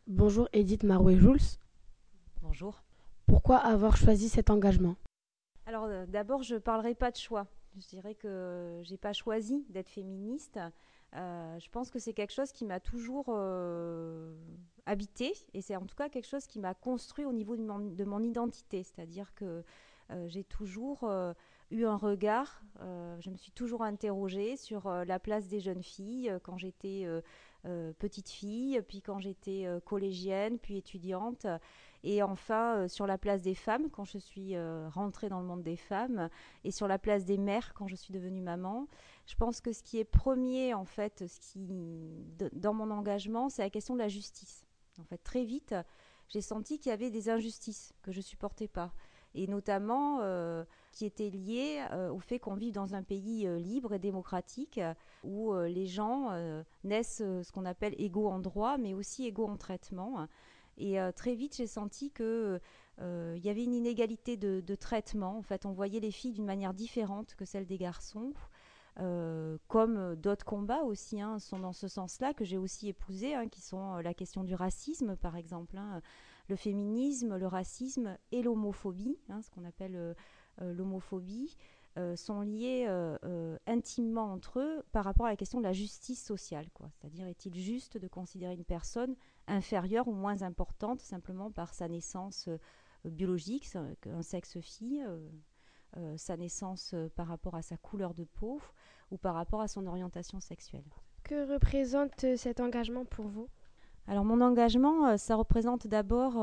Bonjour Edith Marouet-Jouls. Bonjour. Pourquoi avoir choisi cet engagement? Alors d'abord, je ne parlerai pas de choix. Je dirais que j'ai pas choisi d'être féministe. Je pense que c'est quelque chose qui m'a toujours habité et c'est en tout cas quelque chose qui m'a construit au niveau de mon identité. C'est-à-dire que j'ai toujours eu un regard, je me suis toujours interrogée sur la place des jeunes filles quand j'étais petite fille, puis quand j'étais collégienne, puis étudiante. Et enfin, sur la place des femmes, quand je suis rentrée dans le monde des femmes, et sur la place des mères, quand je suis devenue maman. Je pense que ce qui est premier, en fait, dans mon engagement, c'est la question de la justice. En fait, très vite, j'ai senti qu'il y avait des injustices que je supportais pas. Et notamment qui étaient liées au fait qu'on vive dans un pays libre et démocratique où les gens naissent ce qu'on appelle égaux en droit, mais aussi égaux en traitement. Et très vite, j'ai senti que il y avait une inégalité de traitement. En fait, on voyait les filles d'une manière différente que celle des garçons. Comme d'autres combats aussi sont dans ce sens-là, que j'ai aussi épousé, qui sont la question du racisme, par exemple. Le féminisme, le racisme et l'homophobie, ce qu'on appelle l'homophobie, sont liés intimement entre eux par rapport à la question de la justice sociale. C'est-à-dire, est-il juste de considérer une personne inférieure ou moins importante simplement par sa naissance biologique, un sexe fille, sa naissance par rapport à sa couleur de peau ou par rapport à son orientation sexuelle. Que représente cet engagement pour vous? Alors mon engagement, ça représente d'abord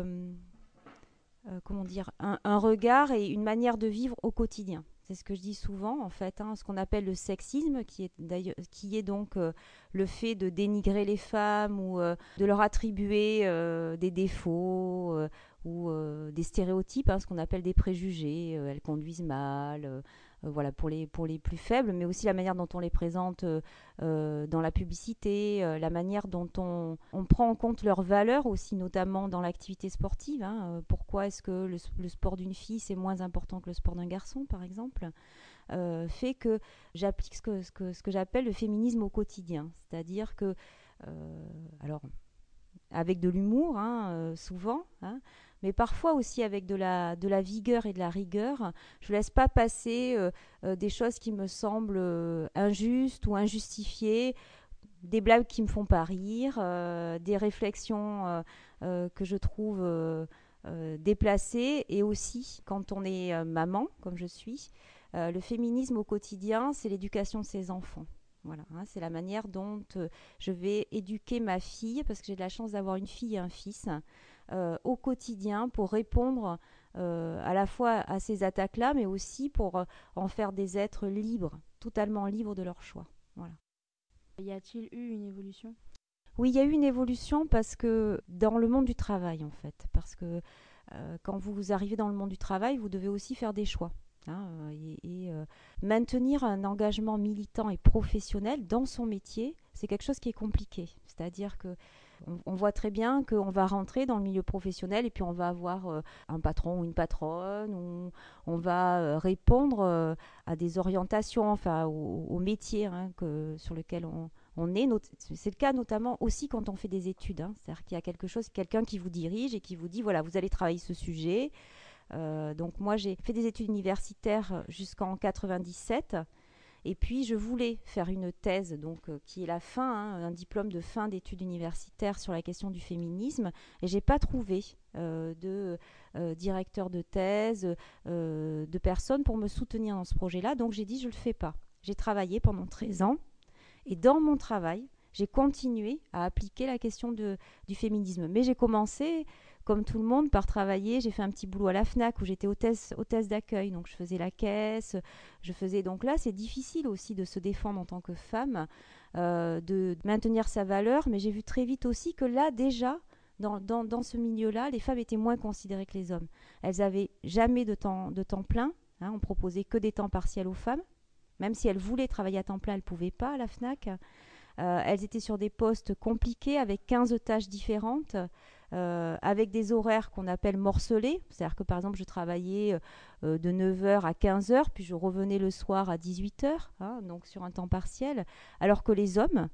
comment dire, un regard et une manière de vivre au quotidien. C'est ce que je dis souvent, en fait, ce qu'on appelle le sexisme, qui est donc le fait de dénigrer les femmes ou de leur attribuer des défauts ou des stéréotypes, ce qu'on appelle des préjugés. Elles conduisent mal, voilà, pour les plus faibles, mais aussi la manière dont on les présente dans la publicité, la manière dont on prend en compte leurs valeurs aussi, notamment dans l'activité sportive. Pourquoi est-ce que le sport d'une fille, c'est moins important que le sport d'un garçon, par exemple, fait que j'applique ce que j'appelle le féminisme au quotidien. C'est-à-dire que, alors, avec de l'humour, souvent, mais parfois aussi avec de la vigueur et de la rigueur. Je ne laisse pas passer des choses qui me semblent injustes ou injustifiées, des blagues qui me font pas rire, des réflexions que je trouve déplacées. Et aussi, quand on est maman, comme je suis, le féminisme au quotidien, c'est l'éducation de ses enfants. Voilà, c'est la manière dont je vais éduquer ma fille, parce que j'ai de la chance d'avoir une fille et un fils, au quotidien pour répondre à la fois à ces attaques-là, mais aussi pour en faire des êtres libres, totalement libres de leur choix. Voilà. Y a-t-il eu une évolution? Oui, il y a eu une évolution parce que dans le monde du travail, en fait, parce que quand vous arrivez dans le monde du travail, vous devez aussi faire des choix. Maintenir un engagement militant et professionnel dans son métier, c'est quelque chose qui est compliqué. C'est-à-dire que on voit très bien qu'on va rentrer dans le milieu professionnel et puis on va avoir un patron ou une patronne, ou on va répondre à des orientations, enfin au métier sur lequel on est. C'est le cas notamment aussi quand on fait des études. C'est-à-dire qu'il y a quelqu'un qui vous dirige et qui vous dit voilà, vous allez travailler ce sujet. Donc moi j'ai fait des études universitaires jusqu'en 97. Et puis, je voulais faire une thèse, donc qui est la fin, un diplôme de fin d'études universitaires sur la question du féminisme. Et j'ai pas trouvé de directeur de thèse, de personnes pour me soutenir dans ce projet-là. Donc, j'ai dit, je le fais pas. J'ai travaillé pendant 13 ans. Et dans mon travail, j'ai continué à appliquer la question du féminisme. Mais j'ai commencé, comme tout le monde, par travailler. J'ai fait un petit boulot à la FNAC où j'étais hôtesse d'accueil. Donc, je faisais la caisse. Donc là, c'est difficile aussi de se défendre en tant que femme, de maintenir sa valeur. Mais j'ai vu très vite aussi que là, déjà, dans ce milieu-là, les femmes étaient moins considérées que les hommes. Elles n'avaient jamais de temps plein. On proposait que des temps partiels aux femmes. Même si elles voulaient travailler à temps plein, elles ne pouvaient pas à la FNAC. Elles étaient sur des postes compliqués avec 15 tâches différentes, avec des horaires qu'on appelle morcelés. C'est-à-dire que par exemple, je travaillais de 9 heures à 15 heures, puis je revenais le soir à 18 heures, donc sur un temps partiel. Alors que les hommes,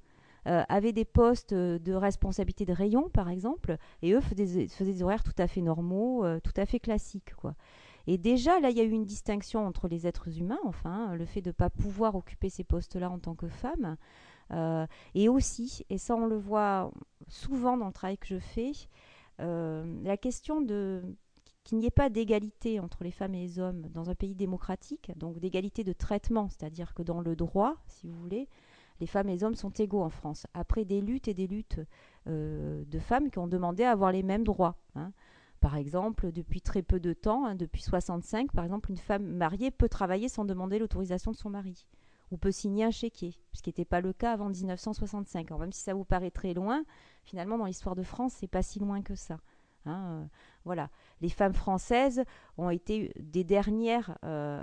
avaient des postes de responsabilité de rayon, par exemple, et eux faisaient des horaires tout à fait normaux, tout à fait classiques, quoi. Et déjà, là, il y a eu une distinction entre les êtres humains, enfin, le fait de ne pas pouvoir occuper ces postes-là en tant que femme, et aussi, et ça on le voit souvent dans le travail que je fais, la question qu'il n'y ait pas d'égalité entre les femmes et les hommes dans un pays démocratique, donc d'égalité de traitement, c'est-à-dire que dans le droit, si vous voulez, les femmes et les hommes sont égaux en France. Après des luttes et des luttes de femmes qui ont demandé à avoir les mêmes droits, hein. Par exemple, depuis très peu de temps, hein, depuis 65, par exemple, une femme mariée peut travailler sans demander l'autorisation de son mari ou peut signer un chéquier, ce qui n'était pas le cas avant 1965. Alors, même si ça vous paraît très loin, finalement, dans l'histoire de France, c'est pas si loin que ça, hein. Voilà. Les femmes françaises ont été des dernières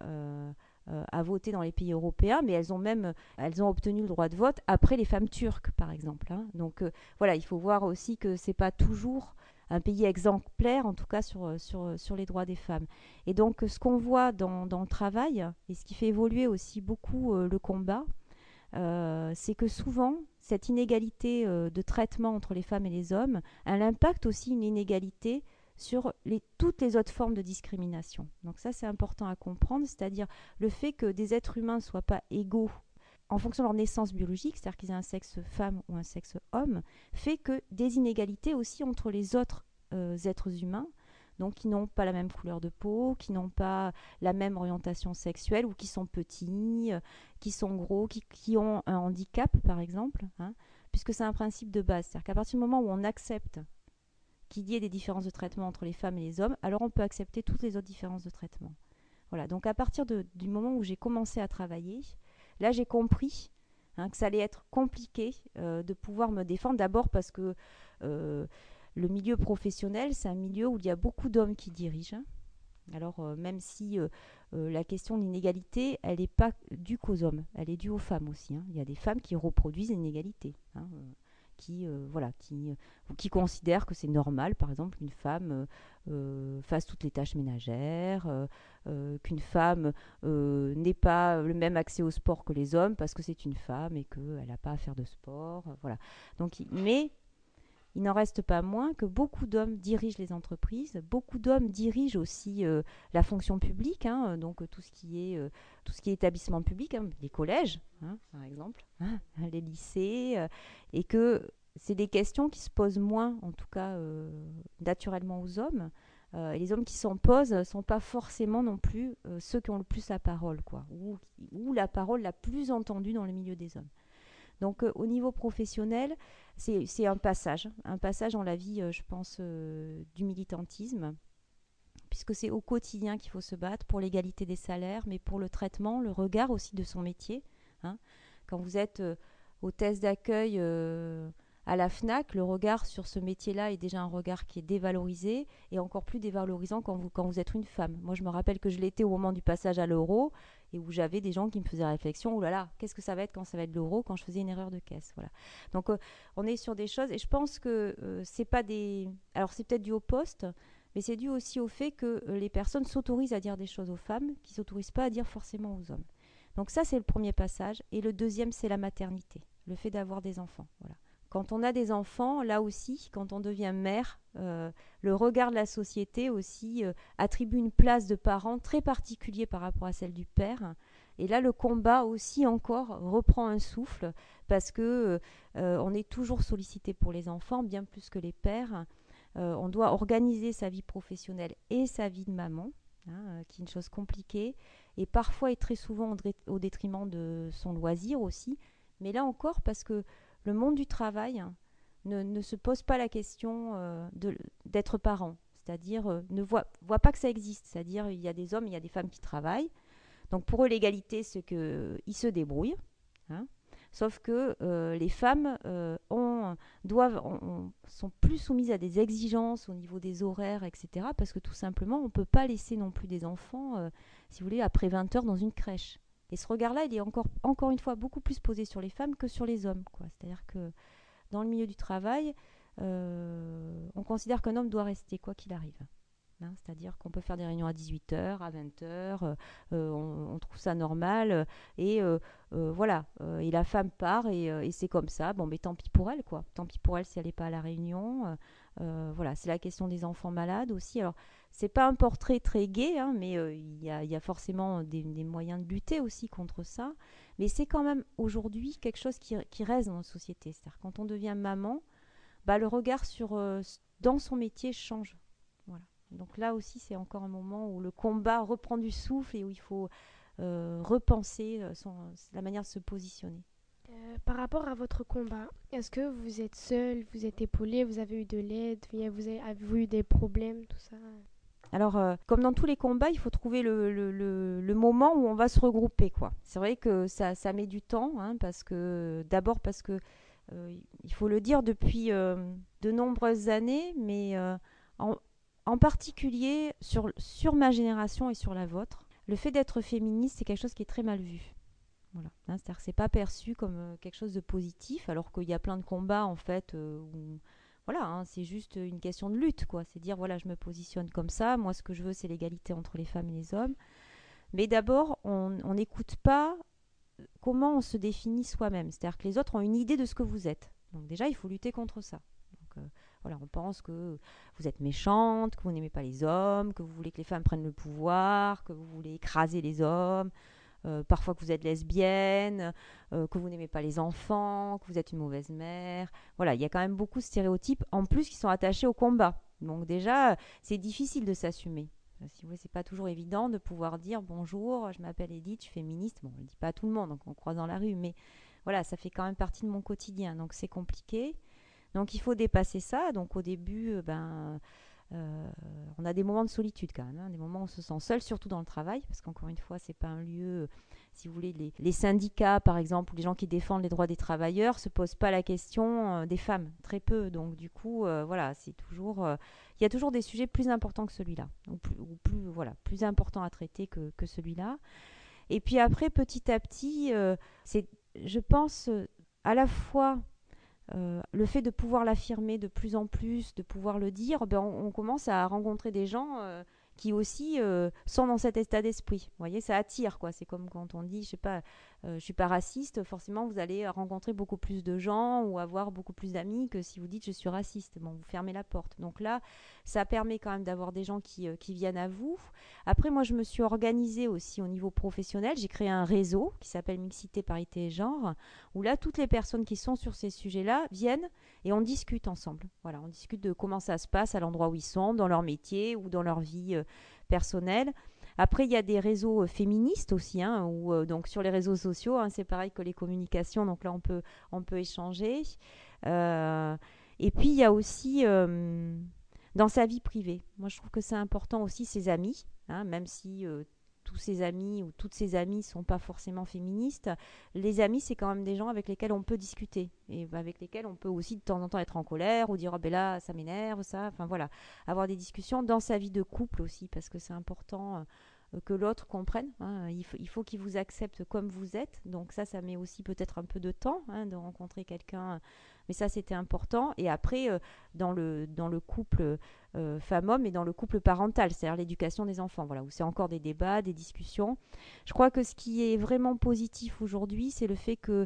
à voter dans les pays européens, mais elles ont obtenu le droit de vote après les femmes turques, par exemple, hein. Donc voilà, il faut voir aussi que c'est pas toujours un pays exemplaire, en tout cas sur les droits des femmes. Et donc ce qu'on voit dans le travail, et ce qui fait évoluer aussi beaucoup le combat, c'est que souvent, cette inégalité de traitement entre les femmes et les hommes a l'impact aussi une inégalité sur toutes les autres formes de discrimination. Donc ça, c'est important à comprendre, c'est-à-dire le fait que des êtres humains ne soient pas égaux en fonction de leur naissance biologique, c'est-à-dire qu'ils aient un sexe femme ou un sexe homme, fait que des inégalités aussi entre les autres êtres humains, donc qui n'ont pas la même couleur de peau, qui n'ont pas la même orientation sexuelle, ou qui sont petits, qui sont gros, qui ont un handicap, par exemple, hein, puisque c'est un principe de base. C'est-à-dire qu'à partir du moment où on accepte qu'il y ait des différences de traitement entre les femmes et les hommes, alors on peut accepter toutes les autres différences de traitement. Voilà, donc à partir du moment où j'ai commencé à travailler, là j'ai compris, hein, que ça allait être compliqué de pouvoir me défendre, d'abord parce que le milieu professionnel, c'est un milieu où il y a beaucoup d'hommes qui dirigent. Alors même si la question de l'inégalité, elle n'est pas due qu'aux hommes, elle est due aux femmes aussi, hein. Il y a des femmes qui reproduisent l'inégalité, hein, qui considèrent que c'est normal, par exemple, qu'une femme fasse toutes les tâches ménagères, qu'une femme n'ait pas le même accès au sport que les hommes parce que c'est une femme et qu'elle n'a pas à faire de sport. Voilà. Donc, mais il n'en reste pas moins que beaucoup d'hommes dirigent les entreprises, beaucoup d'hommes dirigent aussi la fonction publique, hein, donc tout ce qui est établissement public, hein, les collèges, hein, par exemple, hein, les lycées, et que c'est des questions qui se posent moins, en tout cas naturellement aux hommes. Et les hommes qui s'en posent ne sont pas forcément non plus ceux qui ont le plus la parole, quoi, ou la parole la plus entendue dans le milieu des hommes. Donc au niveau professionnel, c'est un passage dans la vie, je pense, du militantisme, puisque c'est au quotidien qu'il faut se battre pour l'égalité des salaires, mais pour le traitement, le regard aussi de son métier, hein. Quand vous êtes hôtesse d'accueil à la FNAC, le regard sur ce métier-là est déjà un regard qui est dévalorisé, et encore plus dévalorisant quand vous êtes une femme. Moi, je me rappelle que je l'étais au moment du passage à l'euro, et où j'avais des gens qui me faisaient réflexion, oh là là, qu'est-ce que ça va être quand ça va être l'euro, quand je faisais une erreur de caisse, voilà. Donc on est sur des choses, et je pense que c'est pas des... Alors c'est peut-être dû au poste, mais c'est dû aussi au fait que les personnes s'autorisent à dire des choses aux femmes qui ne s'autorisent pas à dire forcément aux hommes. Donc ça, c'est le premier passage. Et le deuxième, c'est la maternité, le fait d'avoir des enfants, voilà. Quand on a des enfants, là aussi, quand on devient mère, le regard de la société aussi attribue une place de parent très particulier par rapport à celle du père. Et là, le combat aussi encore reprend un souffle parce que on est toujours sollicité pour les enfants, bien plus que les pères. On doit organiser sa vie professionnelle et sa vie de maman, hein, qui est une chose compliquée, et parfois et très souvent au détriment de son loisir aussi. Mais là encore, parce que le monde du travail ne se pose pas la question d'être parent, c'est-à-dire ne voit pas que ça existe, c'est-à-dire il y a des hommes, il y a des femmes qui travaillent, donc pour eux l'égalité c'est qu'ils se débrouillent, hein. Sauf que les femmes sont plus soumises à des exigences au niveau des horaires, etc., parce que tout simplement on ne peut pas laisser non plus des enfants, si vous voulez, après 20 heures dans une crèche. Et ce regard-là, il est encore une fois beaucoup plus posé sur les femmes que sur les hommes, quoi. C'est-à-dire que dans le milieu du travail, on considère qu'un homme doit rester, quoi qu'il arrive. hein. C'est-à-dire qu'on peut faire des réunions à 18h, à 20h, on trouve ça normal. Et voilà, et la femme part et c'est comme ça. Bon, mais tant pis pour elle, quoi. Tant pis pour elle si elle n'est pas à la réunion. Voilà, c'est la question des enfants malades aussi. Alors, c'est pas un portrait très gai, hein, mais il y a forcément des moyens de lutter aussi contre ça. Mais c'est quand même aujourd'hui quelque chose qui reste dans notre société. C'est-à-dire quand on devient maman, bah, le regard dans son métier change. Voilà. Donc là aussi, c'est encore un moment où le combat reprend du souffle et où il faut repenser la manière de se positionner. Par rapport à votre combat, est-ce que vous êtes seul, vous êtes épaulé, vous avez eu de l'aide, avez-vous eu des problèmes, tout ça? Alors, comme dans tous les combats, il faut trouver le moment où on va se regrouper, quoi. C'est vrai que ça met du temps, hein, d'abord parce que, il faut le dire, depuis de nombreuses années, mais en, en particulier sur ma génération et sur la vôtre, le fait d'être féministe, c'est quelque chose qui est très mal vu. Voilà. Hein, c'est-à-dire que c'est pas perçu comme quelque chose de positif, alors qu'il y a plein de combats en fait où voilà, hein, c'est juste une question de lutte, quoi. C'est dire voilà, je me positionne comme ça. Moi, ce que je veux, c'est l'égalité entre les femmes et les hommes. Mais d'abord, on n'écoute pas comment on se définit soi-même. C'est-à-dire que les autres ont une idée de ce que vous êtes. Donc déjà, il faut lutter contre ça. Donc, voilà, on pense que vous êtes méchante, que vous n'aimez pas les hommes, que vous voulez que les femmes prennent le pouvoir, que vous voulez écraser les hommes. Parfois que vous êtes lesbienne, que vous n'aimez pas les enfants, que vous êtes une mauvaise mère. Voilà, il y a quand même beaucoup de stéréotypes en plus qui sont attachés au combat. Donc déjà, c'est difficile de s'assumer. Si vous voulez, c'est pas toujours évident de pouvoir dire bonjour, je m'appelle Edith, je suis féministe. Bon, on le dit pas à tout le monde, donc on croise dans la rue, mais voilà, ça fait quand même partie de mon quotidien, donc c'est compliqué. Donc il faut dépasser ça. Donc au début, on a des moments de solitude quand même, hein, des moments où on se sent seul, surtout dans le travail, parce qu'encore une fois, c'est pas un lieu, si vous voulez, les syndicats par exemple, ou les gens qui défendent les droits des travailleurs, se posent pas la question des femmes, très peu. Donc du coup, voilà, il y a toujours des sujets plus importants que celui-là, voilà, plus importants à traiter que celui-là. Et puis après, petit à petit, c'est, je pense, à la fois le fait de pouvoir l'affirmer de plus en plus, de pouvoir le dire, ben on commence à rencontrer des gens qui aussi sont dans cet état d'esprit. Vous voyez, ça attire, quoi. C'est comme quand on dit, je sais pas, je suis pas raciste, forcément vous allez rencontrer beaucoup plus de gens ou avoir beaucoup plus d'amis que si vous dites je suis raciste. Bon, vous fermez la porte. Donc là, ça permet quand même d'avoir des gens qui viennent à vous. Après, moi, je me suis organisée aussi au niveau professionnel. J'ai créé un réseau qui s'appelle Mixité, Parité et Genre, où là, toutes les personnes qui sont sur ces sujets-là viennent et on discute ensemble. Voilà, on discute de comment ça se passe à l'endroit où ils sont, dans leur métier ou dans leur vie personnelle. Après, il y a des réseaux féministes aussi, hein, donc sur les réseaux sociaux, hein, c'est pareil que les communications, donc là, on peut échanger. Euh, et puis, il y a aussi dans sa vie privée. Moi, je trouve que c'est important aussi ses amis, hein, même si tous ses amis ou toutes ses amies ne sont pas forcément féministes. Les amis, c'est quand même des gens avec lesquels on peut discuter et avec lesquels on peut aussi de temps en temps être en colère ou dire oh ben là ça m'énerve ça. Enfin voilà, avoir des discussions dans sa vie de couple aussi parce que c'est important que l'autre comprenne. Hein. Il faut qu'il vous accepte comme vous êtes. Donc ça met aussi peut-être un peu de temps hein, de rencontrer quelqu'un. Mais ça, c'était important. Et après, dans le couple femme-homme et dans le couple parental, c'est-à-dire l'éducation des enfants, voilà, où c'est encore des débats, des discussions. Je crois que ce qui est vraiment positif aujourd'hui, c'est le fait qu'il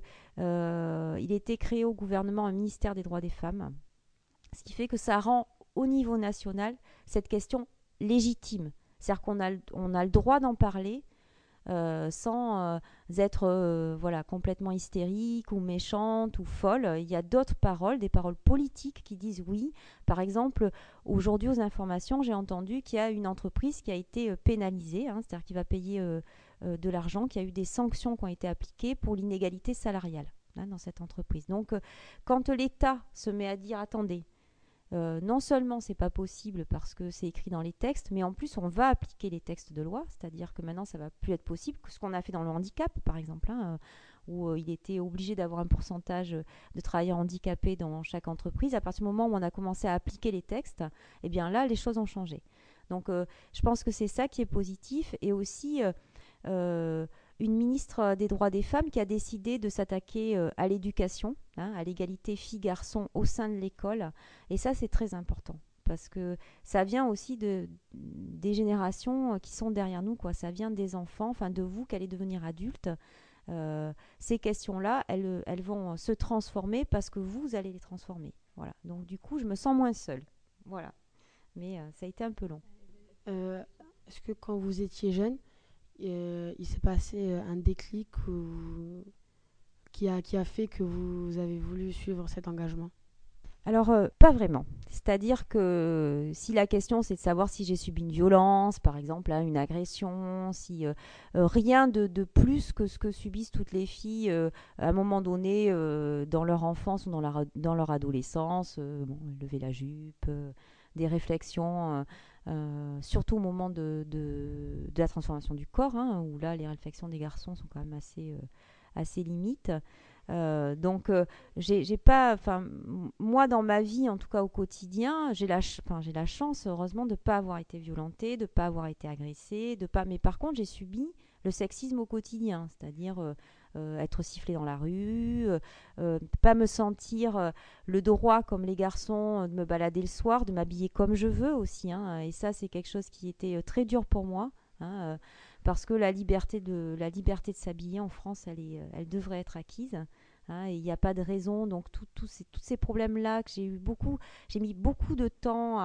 ait été créé au gouvernement un ministère des droits des femmes, ce qui fait que ça rend au niveau national cette question légitime. C'est-à-dire qu'on a le droit d'en parler sans être voilà, complètement hystérique ou méchante ou folle. Il y a d'autres paroles, des paroles politiques qui disent oui. Par exemple, aujourd'hui aux informations, j'ai entendu qu'il y a une entreprise qui a été pénalisée, hein, c'est-à-dire qui va payer de l'argent, qu'il y a eu des sanctions qui ont été appliquées pour l'inégalité salariale hein, dans cette entreprise. Donc, quand l'État se met à dire attendez, non seulement c'est pas possible parce que c'est écrit dans les textes, mais en plus on va appliquer les textes de loi, c'est-à-dire que maintenant ça va plus être possible que ce qu'on a fait dans le handicap par exemple, hein, où il était obligé d'avoir un pourcentage de travailleurs handicapés dans chaque entreprise. À partir du moment où on a commencé à appliquer les textes, eh bien là les choses ont changé. Donc je pense que c'est ça qui est positif et aussi une ministre des droits des femmes qui a décidé de s'attaquer à l'éducation, hein, à l'égalité filles-garçons au sein de l'école. Et ça, c'est très important. parce que ça vient aussi des générations qui sont derrière nous, quoi. Ça vient des enfants, enfin de vous qui allez devenir adultes. Ces questions-là, elles vont se transformer parce que vous allez les transformer. Voilà. Donc du coup, je me sens moins seule. Voilà. Mais ça a été un peu long. Euh, Est-ce que quand vous étiez jeune, il s'est passé un déclic qui a fait que vous avez voulu suivre cet engagement? Alors, pas vraiment. C'est-à-dire que si la question c'est de savoir si j'ai subi une violence, par exemple, hein, une agression, si rien de plus que ce que subissent toutes les filles à un moment donné dans leur enfance ou dans leur adolescence, bon, lever la jupe, des réflexions, surtout au moment de la transformation du corps, hein, où là les réflexions des garçons sont quand même assez limites. Donc, j'ai pas, enfin, moi dans ma vie, en tout cas au quotidien, j'ai la chance, heureusement, de pas avoir été violentée, de pas avoir été agressée, de pas. Mais par contre, j'ai subi le sexisme au quotidien, c'est-à-dire être sifflée dans la rue, pas me sentir le droit comme les garçons de me balader le soir, de m'habiller comme je veux aussi, hein, et ça, c'est quelque chose qui était très dur pour moi. Hein, parce que la liberté de s'habiller en France, elle devrait être acquise. Hein, et il n'y a pas de raison. Donc, tous ces problèmes-là que j'ai mis beaucoup de temps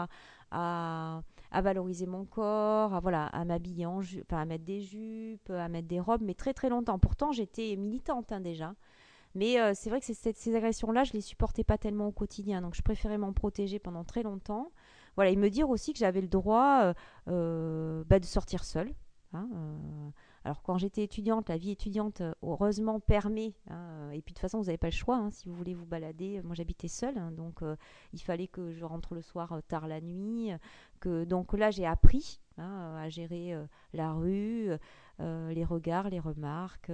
à valoriser mon corps, à m'habiller à mettre des jupes, à mettre des robes, mais très très longtemps. Pourtant, j'étais militante hein, déjà. Mais c'est vrai que ces agressions-là, je ne les supportais pas tellement au quotidien. Donc, je préférais m'en protéger pendant très longtemps. Voilà, et me dire aussi que j'avais le droit de sortir seule. Hein, alors quand j'étais étudiante, la vie étudiante heureusement permet, hein, et puis de toute façon vous n'avez pas le choix, hein, si vous voulez vous balader. Moi j'habitais seule, hein, donc il fallait que je rentre le soir tard la nuit, donc là j'ai appris hein, à gérer la rue, les regards, les remarques,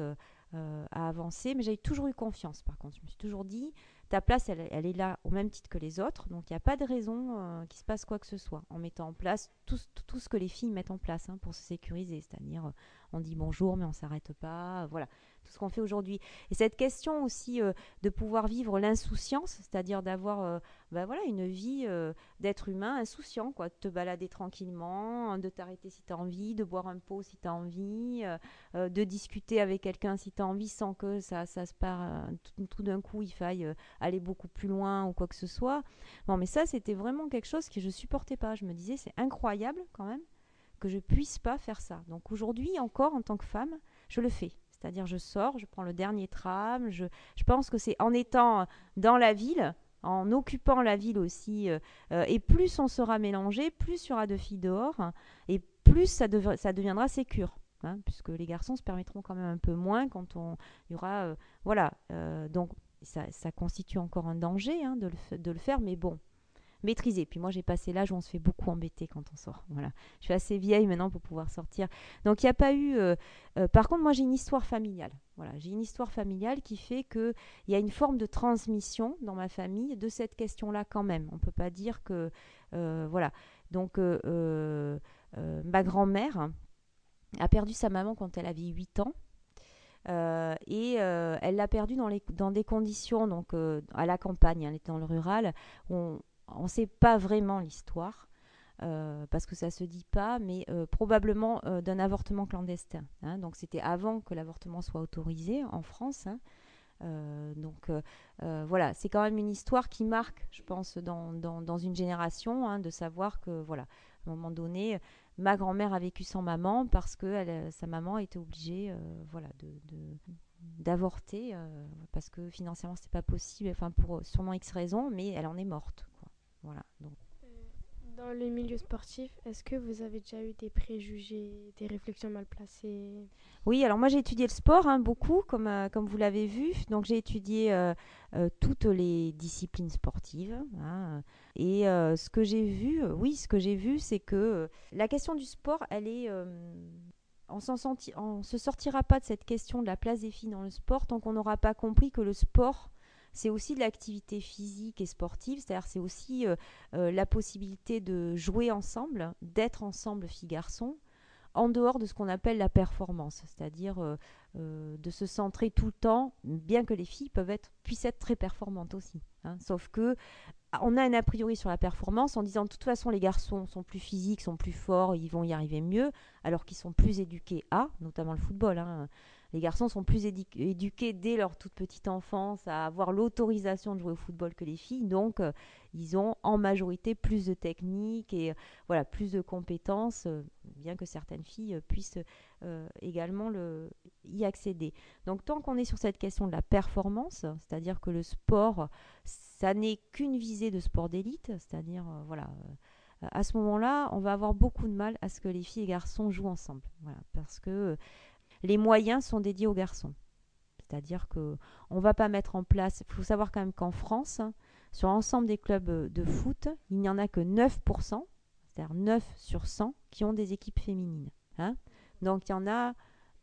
à avancer, mais j'avais toujours eu confiance par contre. Je me suis toujours dit, ta place elle est là au même titre que les autres, donc il n'y a pas de raison qu'il se passe quoi que ce soit, en mettant en place tout ce que les filles mettent en place hein, pour se sécuriser, c'est-à-dire on dit bonjour mais on ne s'arrête pas, voilà, tout ce qu'on fait aujourd'hui. Et cette question aussi de pouvoir vivre l'insouciance, c'est-à-dire d'avoir une vie d'être humain insouciant, quoi, de te balader tranquillement, de t'arrêter si tu as envie, de boire un pot si tu as envie, de discuter avec quelqu'un si tu as envie sans que ça se part tout d'un coup il faille aller beaucoup plus loin ou quoi que ce soit. Non mais ça c'était vraiment quelque chose que je supportais pas. Je me disais c'est incroyable quand même que je puisse pas faire ça. Donc aujourd'hui encore en tant que femme, je le fais. C'est-à-dire je sors, je prends le dernier tram, je pense que c'est en étant dans la ville, en occupant la ville aussi, et plus on sera mélangé, plus il y aura de filles dehors, hein, et plus ça deviendra sécure. Hein, puisque les garçons se permettront quand même un peu moins quand il y aura... donc ça constitue encore un danger hein, de le faire, mais bon, maîtriser. Puis moi, j'ai passé l'âge où on se fait beaucoup embêter quand on sort. Voilà. Je suis assez vieille maintenant pour pouvoir sortir. Donc, il n'y a pas eu... par contre, moi, j'ai une histoire familiale. Voilà. J'ai une histoire familiale qui fait qu'il y a une forme de transmission dans ma famille de cette question-là quand même. On ne peut pas dire que... voilà. Donc, ma grand-mère a perdu sa maman quand elle avait 8 ans. Et elle l'a perdue dans des conditions, donc à la campagne, elle était dans le rural, où on ne sait pas vraiment l'histoire, parce que ça ne se dit pas, mais probablement d'un avortement clandestin. Hein, donc c'était avant que l'avortement soit autorisé en France. Hein, voilà, c'est quand même une histoire qui marque, je pense, dans une génération, hein, de savoir que, voilà, à un moment donné, ma grand-mère a vécu sans maman parce que sa maman était obligée, d'avorter parce que financièrement c'était pas possible, enfin pour sûrement X raisons, mais elle en est morte, quoi. Voilà. Donc. Dans le milieu sportif, est-ce que vous avez déjà eu des préjugés, des réflexions mal placées? Oui, alors moi j'ai étudié le sport hein, beaucoup, comme vous l'avez vu. Donc j'ai étudié toutes les disciplines sportives. Hein, et ce que j'ai vu, c'est que la question du sport, elle est... on se sortira pas de cette question de la place des filles dans le sport tant qu'on n'aura pas compris que le sport, c'est aussi de l'activité physique et sportive, c'est-à-dire c'est aussi la possibilité de jouer ensemble, d'être ensemble filles-garçons, en dehors de ce qu'on appelle la performance, c'est-à-dire de se centrer tout le temps, bien que les filles puissent être très performantes aussi. Hein, sauf que on a un a priori sur la performance en disant de toute façon les garçons sont plus physiques, sont plus forts, ils vont y arriver mieux, alors qu'ils sont plus éduqués notamment le football. Les garçons sont plus éduqués dès leur toute petite enfance à avoir l'autorisation de jouer au football que les filles, donc ils ont en majorité plus de technique et voilà, plus de compétences, bien que certaines filles puissent également y accéder. Donc tant qu'on est sur cette question de la performance, c'est-à-dire que le sport, ça n'est qu'une visée de sport d'élite, c'est-à-dire à ce moment-là, on va avoir beaucoup de mal à ce que les filles et garçons jouent ensemble, voilà, parce que les moyens sont dédiés aux garçons. C'est-à-dire qu'on ne va pas mettre en place... Il faut savoir quand même qu'en France, sur l'ensemble des clubs de foot, il n'y en a que 9%, c'est-à-dire 9 sur 100, qui ont des équipes féminines. Donc il y en a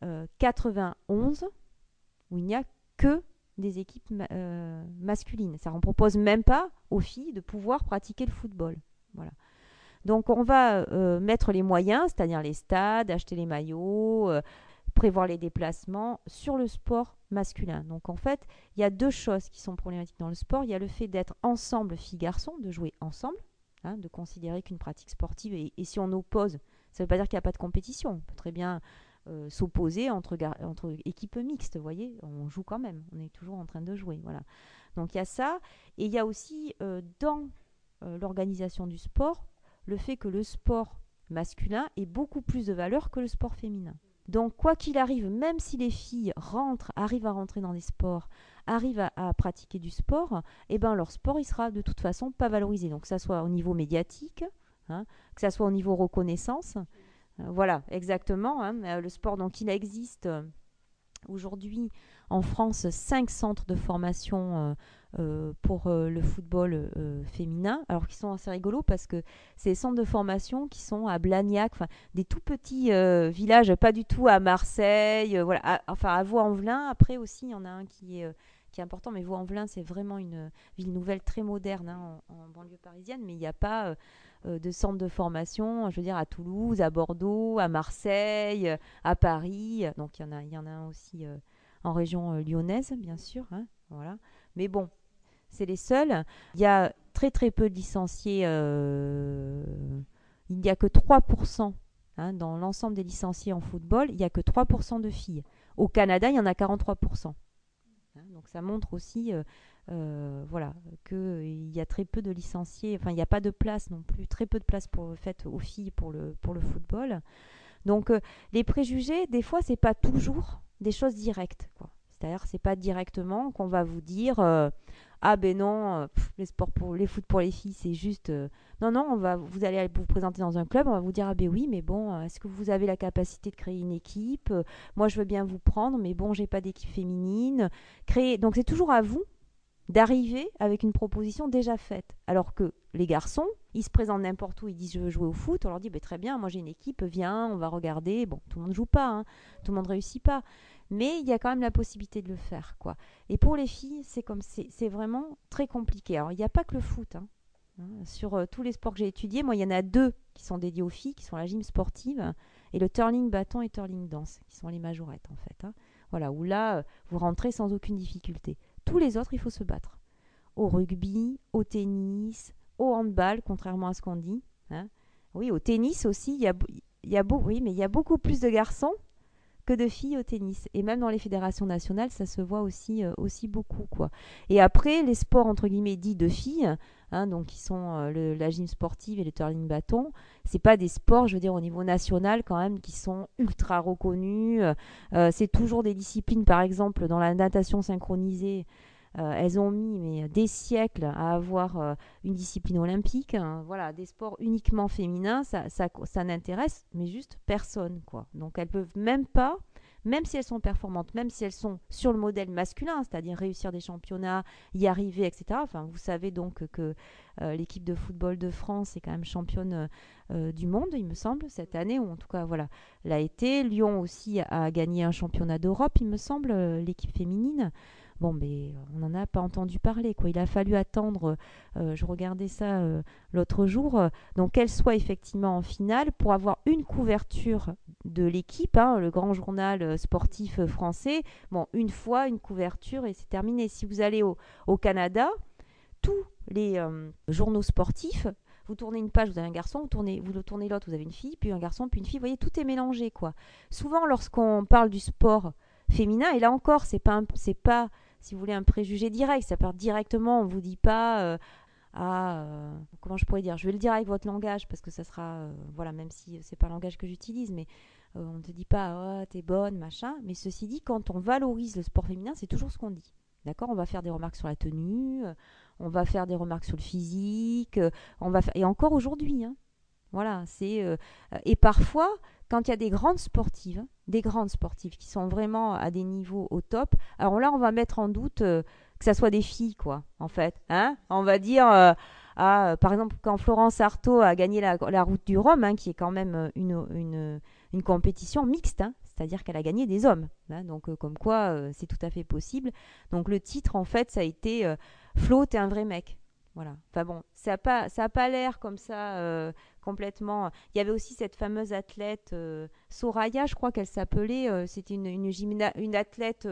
91 où il n'y a que des équipes masculines. Ça, on ne propose même pas aux filles de pouvoir pratiquer le football. Voilà. Donc on va mettre les moyens, c'est-à-dire les stades, acheter les maillots, prévoir les déplacements sur le sport masculin. Donc en fait, il y a deux choses qui sont problématiques dans le sport. Il y a le fait d'être ensemble filles-garçons, de jouer ensemble, de considérer qu'une pratique sportive, et si on oppose, ça ne veut pas dire qu'il n'y a pas de compétition. On peut très bien s'opposer entre équipes mixtes, vous voyez, on joue quand même, on est toujours en train de jouer. Voilà. Donc il y a ça, et il y a aussi dans l'organisation du sport, le fait que le sport masculin ait beaucoup plus de valeur que le sport féminin. Donc, quoi qu'il arrive, même si les filles arrivent à rentrer dans des sports, arrivent à pratiquer du sport, leur sport, il sera de toute façon pas valorisé. Donc, que ça soit au niveau médiatique, que ça soit au niveau reconnaissance. Voilà, exactement. Le sport, donc, il existe aujourd'hui en France 5 centres de formation pour le football féminin, alors qu'ils sont assez rigolos parce que c'est des centres de formation qui sont à Blagnac, des tout petits villages, pas du tout à Marseille, à Vaux-en-Velin. Après aussi, il y en a un qui est important, mais Vaux-en-Velin, c'est vraiment une ville nouvelle très moderne en banlieue parisienne, mais il n'y a pas de centre de formation, je veux dire, à Toulouse, à Bordeaux, à Marseille, à Paris. Donc il y en a un aussi en région lyonnaise, bien sûr. Voilà. Mais bon, c'est les seuls. Il y a très très peu de licenciés. Il n'y a que 3%. Dans l'ensemble des licenciés en football, il n'y a que 3% de filles. Au Canada, il y en a 43%. Donc ça montre aussi qu'il y a très peu de licenciés. Enfin, il n'y a pas de place non plus. Très peu de place faite aux filles pour le football. Donc les préjugés, des fois, c'est pas toujours des choses directes, quoi. C'est-à-dire, c'est pas directement qu'on va vous dire les foot pour les filles, c'est juste non, vous allez vous présenter dans un club, on va vous dire oui, mais bon, est-ce que vous avez la capacité de créer une équipe? Moi, je veux bien vous prendre, mais bon, j'ai pas d'équipe féminine. Donc c'est toujours à vous d'arriver avec une proposition déjà faite. Alors que les garçons, ils se présentent n'importe où, ils disent je veux jouer au foot, on leur dit très bien, moi j'ai une équipe, viens, on va regarder. Bon, tout le monde ne joue pas, tout le monde ne réussit pas, mais il y a quand même la possibilité de le faire, quoi. Et pour les filles, c'est vraiment très compliqué. Alors il n'y a pas que le foot. Sur tous les sports que j'ai étudiés, moi il y en a 2 qui sont dédiés aux filles, qui sont la gym sportive et le curling bâton et curling danse, qui sont les majorettes en fait. Voilà, où là, vous rentrez sans aucune difficulté. Tous les autres, il faut se battre. Au rugby, au tennis, au handball, contrairement à ce qu'on dit. Oui, au tennis aussi, il y a beaucoup plus de garçons que de filles au tennis. Et même dans les fédérations nationales, ça se voit aussi beaucoup, quoi. Et après, les sports, entre guillemets, dits de filles, donc qui sont la gym sportive et le curling bâton, c'est pas des sports, je veux dire, au niveau national quand même, qui sont ultra reconnus. C'est toujours des disciplines, par exemple, dans la natation synchronisée, elles ont mis des siècles à avoir une discipline olympique. Voilà, des sports uniquement féminins, ça n'intéresse, mais juste personne, quoi. Donc elles peuvent même pas, même si elles sont performantes, même si elles sont sur le modèle masculin, c'est-à-dire réussir des championnats, y arriver, etc. Enfin, vous savez donc que l'équipe de football de France est quand même championne du monde, il me semble, cette année, ou en tout cas, voilà, l'a été. Lyon aussi a gagné un championnat d'Europe, il me semble, l'équipe féminine. Bon, mais on n'en a pas entendu parler, quoi. Il a fallu attendre, je regardais ça l'autre jour, donc qu'elle soit effectivement en finale pour avoir une couverture de l'équipe, le grand journal sportif français. Bon, une fois, une couverture et c'est terminé. Si vous allez au Canada, tous les journaux sportifs, vous tournez une page, vous avez un garçon, vous le tournez l'autre, vous avez une fille, puis un garçon, puis une fille. Vous voyez, tout est mélangé, quoi. Souvent, lorsqu'on parle du sport féminin, et là encore, c'est pas, si vous voulez, un préjugé direct. Ça part directement. On vous dit pas, comment je pourrais dire, je vais le dire avec votre langage parce que ça sera, voilà, même si c'est pas le langage que j'utilise, mais on ne te dit pas, oh, t'es bonne, machin. Mais ceci dit, quand on valorise le sport féminin, c'est toujours ce qu'on dit. D'accord, on va faire des remarques sur la tenue, on va faire des remarques sur le physique, et encore aujourd'hui, hein. Voilà, et parfois, quand il y a des grandes sportives qui sont vraiment à des niveaux au top, alors là, on va mettre en doute que ça soit des filles, quoi, en fait, hein. On va dire, par exemple, quand Florence Artaud a gagné la Route du Rhum, hein, qui est quand même une compétition mixte, hein, c'est-à-dire qu'elle a gagné des hommes, hein, donc comme quoi c'est tout à fait possible. Donc le titre, en fait, ça a été Flo, t'es un vrai mec. Voilà. Enfin bon, ça a pas l'air comme ça complètement. Il y avait aussi cette fameuse athlète Soraya, je crois qu'elle s'appelait. C'était une athlète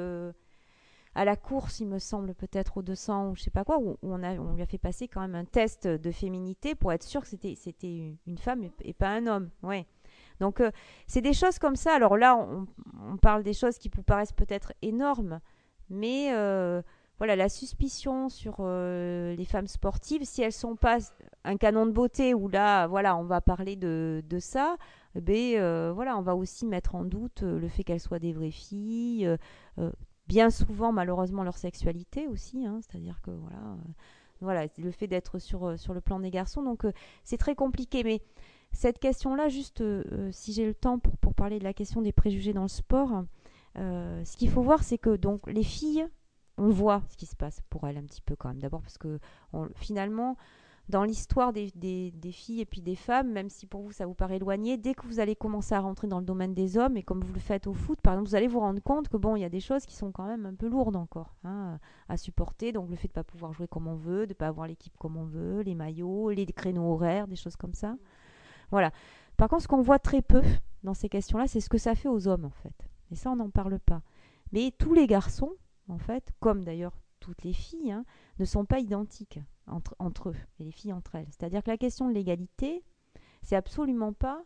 à la course, il me semble, peut-être au 200 ou je sais pas quoi, où on lui a fait passer quand même un test de féminité pour être sûr que c'était une femme et pas un homme. Ouais. Donc c'est des choses comme ça. Alors là, on parle des choses qui vous paraissent peut-être énormes, mais voilà, la suspicion sur les femmes sportives, si elles sont pas un canon de beauté, où là, voilà, on va parler de ça, voilà, on va aussi mettre en doute le fait qu'elles soient des vraies filles, bien souvent, malheureusement, leur sexualité aussi, hein, c'est-à-dire que voilà, le fait d'être sur le plan des garçons, donc c'est très compliqué, mais cette question-là, juste si j'ai le temps pour parler de la question des préjugés dans le sport, ce qu'il faut voir, c'est que donc les filles, on voit ce qui se passe pour elles un petit peu quand même. D'abord parce que finalement, dans l'histoire des filles et puis des femmes, même si pour vous ça vous paraît éloigné, dès que vous allez commencer à rentrer dans le domaine des hommes, et comme vous le faites au foot, par exemple, vous allez vous rendre compte que bon, il y a des choses qui sont quand même un peu lourdes encore, hein, à supporter. Donc le fait de ne pas pouvoir jouer comme on veut, de ne pas avoir l'équipe comme on veut, les maillots, les créneaux horaires, des choses comme ça. Voilà. Par contre, ce qu'on voit très peu dans ces questions-là, c'est ce que ça fait aux hommes, en fait. Et ça, on n'en parle pas. Mais tous les garçons, en fait, comme d'ailleurs toutes les filles, hein, ne sont pas identiques entre eux, et les filles entre elles. C'est-à-dire que la question de l'égalité, c'est absolument pas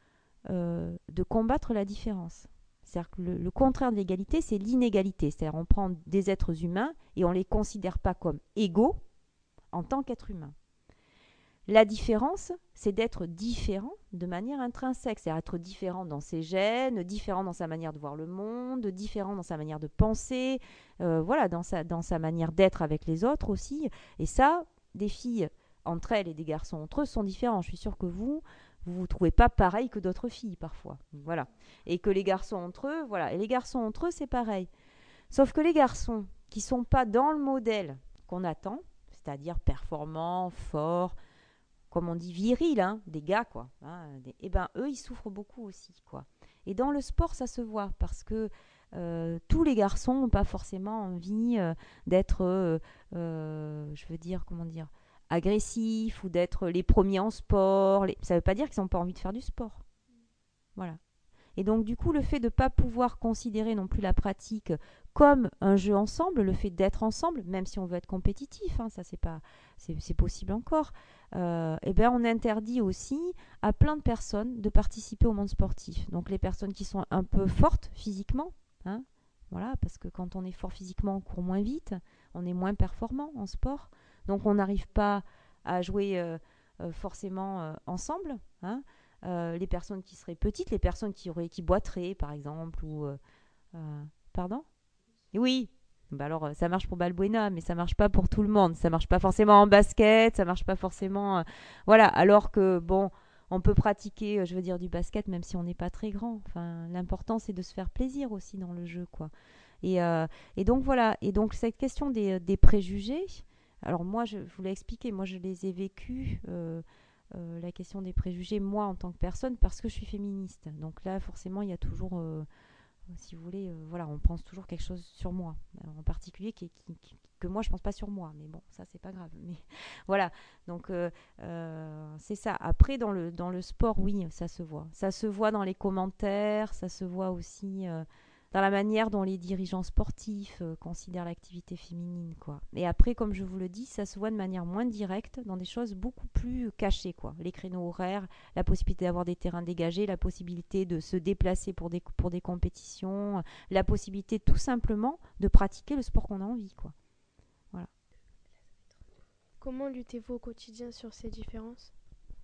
de combattre la différence. C'est-à-dire que le contraire de l'égalité, c'est l'inégalité. C'est-à-dire on prend des êtres humains et on ne les considère pas comme égaux en tant qu'êtres humains. La différence, c'est d'être différent de manière intrinsèque, c'est-à-dire être différent dans ses gènes, différent dans sa manière de voir le monde, différent dans sa manière de penser, voilà, dans sa manière d'être avec les autres aussi. Et ça, des filles entre elles et des garçons entre eux sont différents. Je suis sûre que vous trouvez pas pareil que d'autres filles parfois. Voilà. Et que les garçons entre eux, voilà. Et les garçons entre eux, c'est pareil. Sauf que les garçons qui sont pas dans le modèle qu'on attend, c'est-à-dire performants, forts, comme on dit, viril, hein, des gars, quoi. Hein, et ben eux, ils souffrent beaucoup aussi, quoi. Et dans le sport, ça se voit parce que tous les garçons n'ont pas forcément envie d'être, je veux dire, comment dire, agressifs ou d'être les premiers en sport. Ça ne veut pas dire qu'ils n'ont pas envie de faire du sport. Voilà. Et donc, du coup, le fait de ne pas pouvoir considérer non plus la pratique comme un jeu ensemble, le fait d'être ensemble, même si on veut être compétitif, hein, ça c'est possible encore, et ben on interdit aussi à plein de personnes de participer au monde sportif. Donc les personnes qui sont un peu fortes physiquement, hein, voilà, parce que quand on est fort physiquement, on court moins vite, on est moins performant en sport, donc on n'arrive pas à jouer forcément ensemble, hein. Les personnes qui seraient petites, les personnes qui boiteraient par exemple, ou pardon. Oui, bah alors ça marche pour Balbuena, mais ça marche pas pour tout le monde. Ça marche pas forcément en basket, ça marche pas forcément. Voilà, alors que bon, on peut pratiquer, je veux dire, du basket même si on n'est pas très grand. Enfin, l'important c'est de se faire plaisir aussi dans le jeu, quoi. Et donc voilà. Et donc cette question des préjugés. Alors moi, je vous l'ai expliqué, moi je les ai vécus. La question des préjugés, moi en tant que personne, parce que je suis féministe. Donc là, forcément, il y a toujours, si vous voulez, voilà, on pense toujours quelque chose sur moi, en particulier que moi je pense pas sur moi. Mais bon, ça c'est pas grave. Mais voilà, donc c'est ça. Après, dans le sport, oui, ça se voit. Ça se voit dans les commentaires, ça se voit aussi dans la manière dont les dirigeants sportifs considèrent l'activité féminine, quoi. Et après, comme je vous le dis, ça se voit de manière moins directe dans des choses beaucoup plus cachées, quoi. Les créneaux horaires, la possibilité d'avoir des terrains dégagés, la possibilité de se déplacer pour des compétitions, la possibilité tout simplement de pratiquer le sport qu'on a envie, quoi. Voilà. Comment luttez-vous au quotidien sur ces différences?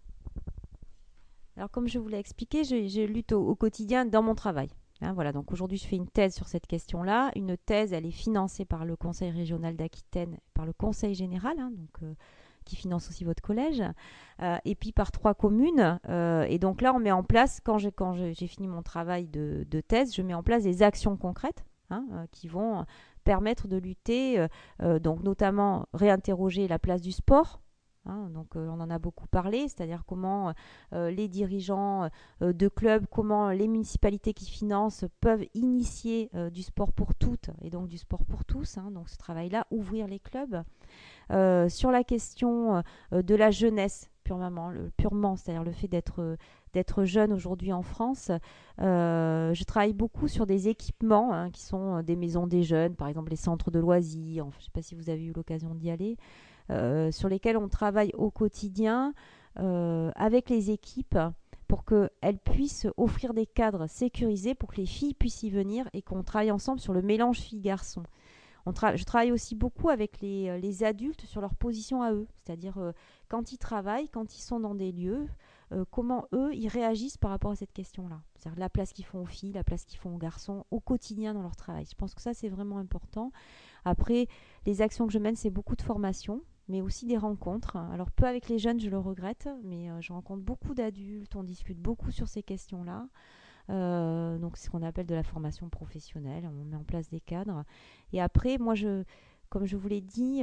Alors, comme je vous l'ai expliqué, je lutte au quotidien dans mon travail. Hein, voilà, donc aujourd'hui, je fais une thèse sur cette question-là. Une thèse, elle est financée par le Conseil régional d'Aquitaine, par le Conseil général, hein, qui finance aussi votre collège, et puis par 3 communes. Et donc là, on met en place, quand j'ai fini mon travail de thèse, je mets en place des actions concrètes, hein, qui vont permettre de lutter, donc notamment réinterroger la place du sport. Hein, donc on en a beaucoup parlé, c'est-à-dire comment les dirigeants de clubs, comment les municipalités qui financent peuvent initier du sport pour toutes et donc du sport pour tous. Hein, donc ce travail-là, ouvrir les clubs. Sur la question de la jeunesse, purement, c'est-à-dire le fait d'être jeune aujourd'hui en France, je travaille beaucoup sur des équipements, hein, qui sont des maisons des jeunes, par exemple les centres de loisirs, je ne sais pas si vous avez eu l'occasion d'y aller, sur lesquels on travaille au quotidien avec les équipes pour qu'elles puissent offrir des cadres sécurisés pour que les filles puissent y venir et qu'on travaille ensemble sur le mélange filles-garçons. Je travaille aussi beaucoup avec les adultes sur leur position à eux, c'est-à-dire quand ils travaillent, quand ils sont dans des lieux, comment eux, ils réagissent par rapport à cette question-là. C'est-à-dire la place qu'ils font aux filles, la place qu'ils font aux garçons, au quotidien dans leur travail. Je pense que ça, c'est vraiment important. Après, les actions que je mène, c'est beaucoup de formation, mais aussi des rencontres. Alors, peu avec les jeunes, je le regrette, mais je rencontre beaucoup d'adultes, on discute beaucoup sur ces questions-là. Donc, c'est ce qu'on appelle de la formation professionnelle. On met en place des cadres. Et après, moi, comme je vous l'ai dit,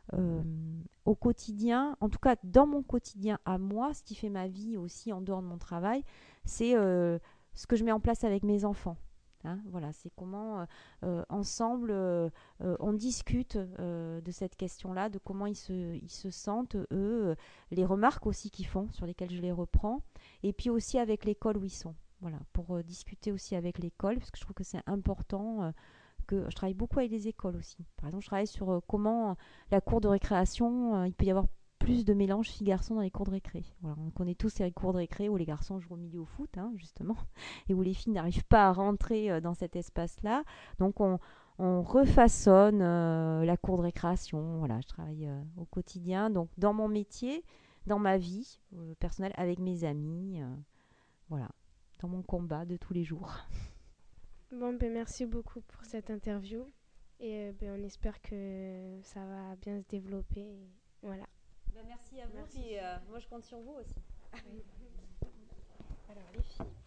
au quotidien, en tout cas dans mon quotidien à moi, ce qui fait ma vie aussi en dehors de mon travail, c'est ce que je mets en place avec mes enfants. Hein, voilà, c'est comment ensemble on discute de cette question-là, de comment ils se sentent, eux, les remarques aussi qu'ils font, sur lesquelles je les reprends, et puis aussi avec l'école où ils sont. Voilà, pour discuter aussi avec l'école, parce que je trouve que c'est important. Que je travaille beaucoup avec les écoles aussi. Par exemple, je travaille sur comment la cour de récréation, il peut y avoir plus de mélange filles-garçons dans les cours de récré. Voilà, on connaît tous ces cours de récré où les garçons jouent au milieu au foot, hein, justement, et où les filles n'arrivent pas à rentrer dans cet espace-là. Donc, on refaçonne la cour de récréation. Voilà, je travaille au quotidien, donc dans mon métier, dans ma vie personnelle, avec mes amis. Voilà, dans mon combat de tous les jours. Bon, ben merci beaucoup pour cette interview et ben, on espère que ça va bien se développer. Voilà. Merci à vous, puis moi je compte sur vous aussi. Alors les filles.